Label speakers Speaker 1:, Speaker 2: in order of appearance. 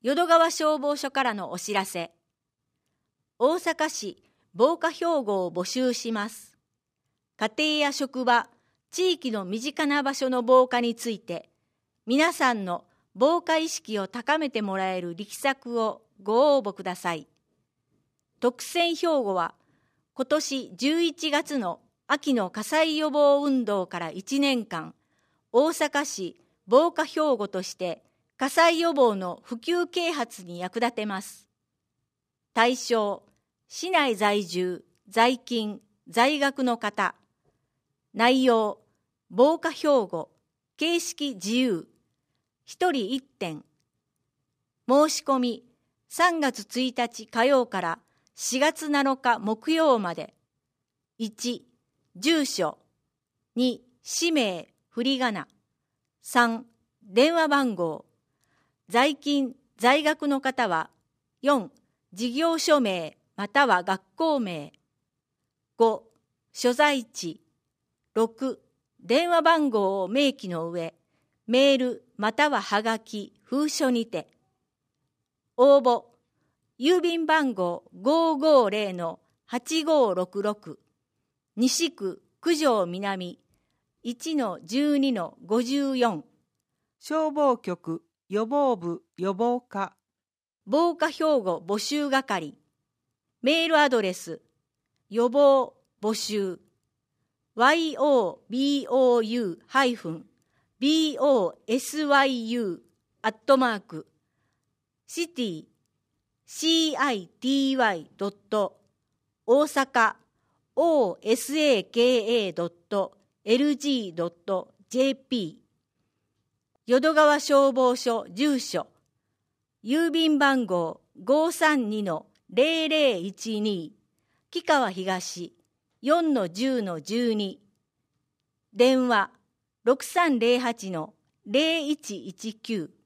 Speaker 1: 淀川消防署からのお知らせ。大阪市防火標語を募集します。家庭や職場、地域の身近な場所の防火について、皆さんの防火意識を高めてもらえる力作をご応募ください。特選標語は、今年11月の秋の火災予防運動から1年間、大阪市防火標語として火災予防の普及啓発に役立てます。対象、市内在住、在勤、在学の方。内容、防火標語、形式自由。1人1点。申し込み、3月1日火曜から4月7日木曜まで。1、住所。2、氏名、振り仮名。3、電話番号。在勤、在学の方は、4、事業所名または学校名。5、所在地。6、電話番号を明記の上、メールまたははがき、封書にて。応募、郵便番号 550-8566、西区九条南 1-12-54、
Speaker 2: 消防局予防部予防課
Speaker 1: 防火標語募集係。メールアドレス、予防募集city.osaka.osaka.lg.jp。 淀川消防署住所、郵便番号 532-0012、 木川東 4-10-12。 電話 6308-0119